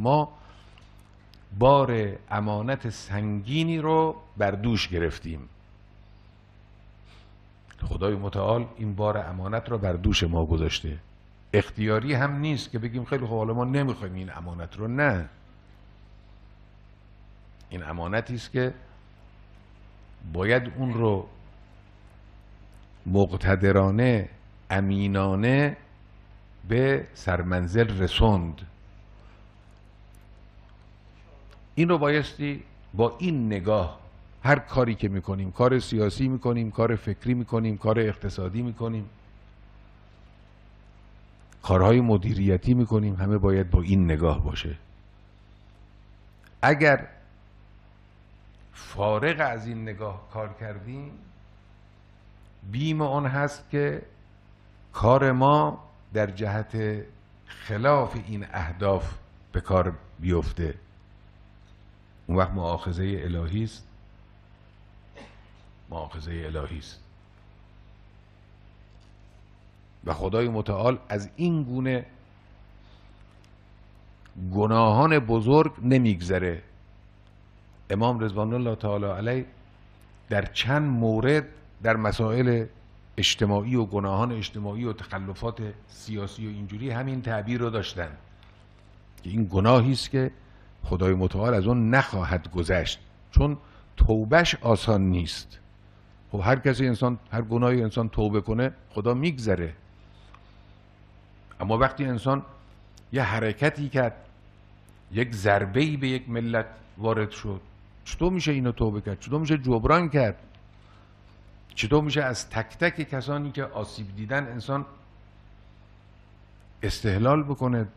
ما بار امانت سنگینی رو بر دوش گرفتیم. خدای متعال این بار امانت رو بر دوش ما گذاشته. اختیاری هم نیست که بگیم خیلی خب حالا ما نمیخوایم این امانت رو. نه، این امانتی است که باید اون رو مقتدرانه، امینانه به سرمنزل رسوند. این رو بایستی با این نگاه هر کاری که میکنیم، کار سیاسی میکنیم، کار فکری میکنیم، کار اقتصادی میکنیم، کارهای مدیریتی میکنیم، همه باید با این نگاه باشه. اگر فارغ از این نگاه کار کردیم، بیم آن هست که کار ما در جهت خلاف این اهداف به کار بیفته. اون وقت مؤاخذه الهی است، مؤاخذه الهی است. و خدای متعال از این گونه گناهان بزرگ نمیگذره. امام رضوان الله تعالی علیه در چند مورد در مسائل اجتماعی و گناهان اجتماعی و تخلفات سیاسی و اینجوری همین تعبیر رو داشتن که این گناهی است که خدای متعال از اون نخواهد گذشت، چون توبهش آسان نیست. خب هر کسی انسان، هر گناهی انسان توبه کنه خدا میگذره، اما وقتی انسان یه حرکتی کرد، یک ضربه‌ای به یک ملت وارد شد، چطور میشه اینو توبه کرد؟ چطور میشه جبران کرد؟ چطور میشه از تک تک کسانی که آسیب دیدن انسان استحلال بکنه،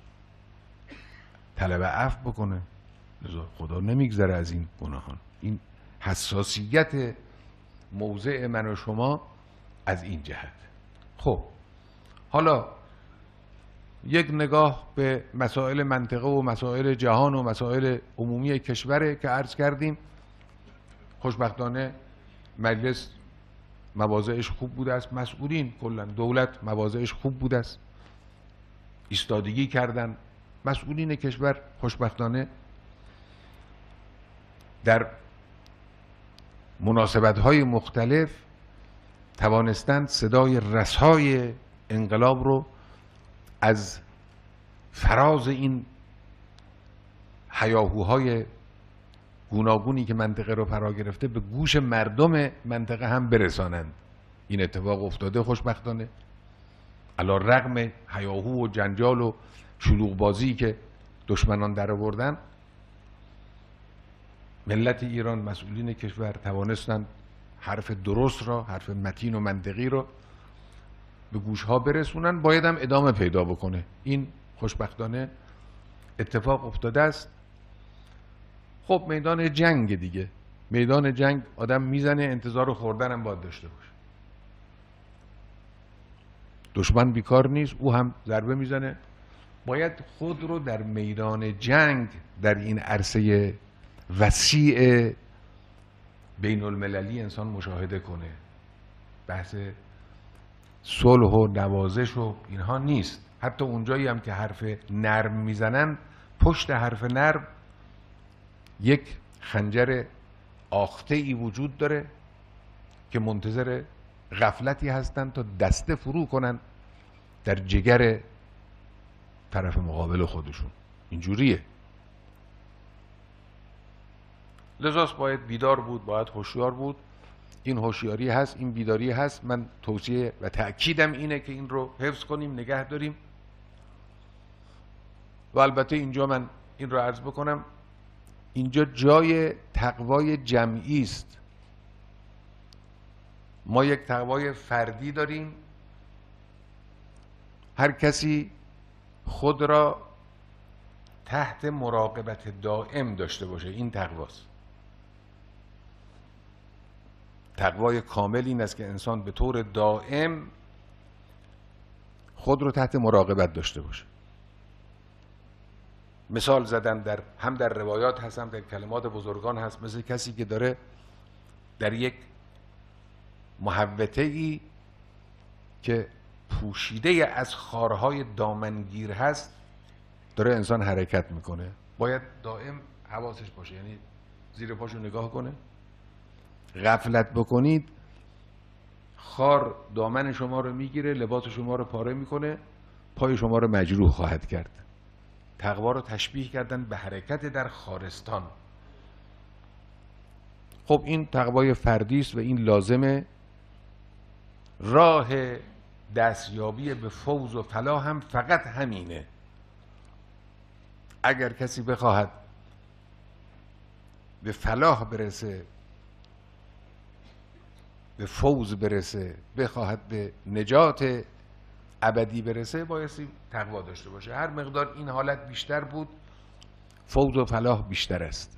طلب عفو بکنه؟ خدا نمیگذره از این گناهان. این حساسیت موضع من و شما از این جهت. خب حالا یک نگاه به مسائل منطقه و مسائل جهان و مسائل عمومی کشوره که عرض کردیم. خوشبختانه مجلس مواضعش خوب بوده است، مسئولین کلا دولت مواضعش خوب بوده است، ایستادگی کردن. مسئولین کشور خوشبختانه در مناسبت‌های مختلف توانستند صدای رسای انقلاب رو از فراز این هیاهوهای گوناگونی که منطقه رو فرا گرفته به گوش مردم منطقه هم برسانند. این اتفاق افتاده خوشبختانه، علی رغم هیاهو و جنجال و شلوغ بازی که دشمنان در آوردن، ملت ایران، مسئولین کشور توانستند حرف درست را، حرف متین و منطقی را به گوشها برسونن. باید هم ادامه پیدا بکنه. این خوشبختانه اتفاق افتاده است. خب میدان جنگ دیگه، میدان جنگ آدم میزنه، انتظار خوردن هم باید داشته باشه. دشمن بیکار نیست، او هم ضربه میزنه. باید خود رو در میدان جنگ، در این عرصه وسیع بین المللی انسان مشاهده کنه. بحث صلح و نوازش و اینها نیست. حتی اونجایی هم که حرف نرم میزنن، پشت حرف نرم یک خنجر آخته ای وجود داره که منتظر غفلتی هستن تا دسته فرو کنن در جگر طرف مقابل خودشون. اینجوریه. لذاست باید بیدار بود، باید هوشیار بود. این هوشیاری هست، این بیداری هست. من توصیه و تأکیدم اینه که این رو حفظ کنیم، نگه داریم. و البته اینجا من این رو عرض بکنم، اینجا جای تقوای جمعی است. ما یک تقوای فردی داریم، هر کسی خود را تحت مراقبت دائم داشته باشه. این تقواست. تقوای کامل این است که انسان به طور دائم خود رو تحت مراقبت داشته باشه. مثال زدن هم در روایات هست، هم در کلمات بزرگان هست، مثل کسی که داره در یک محوطه ای که پوشیده از خارهای دامنگیر هست داره انسان حرکت میکنه، باید دائم حواسش باشه، یعنی زیر پاشو نگاه کنه. غفلت بکنید خار دامن شما رو میگیره، لباس شما رو پاره میکنه، پای شما رو مجروح خواهد کرد. تقوا رو تشبیه کردن به حرکت در خارستان. خب این تقوای فردی است و این لازمه. راه دستیابی به فوز و فلاح هم فقط همینه. اگر کسی بخواهد به فلاح برسه، به فوز برسه، بخواهد به نجات ابدی برسه، بایستی تقوا داشته باشه. هر مقدار این حالت بیشتر بود، فوز و فلاح بیشتر است.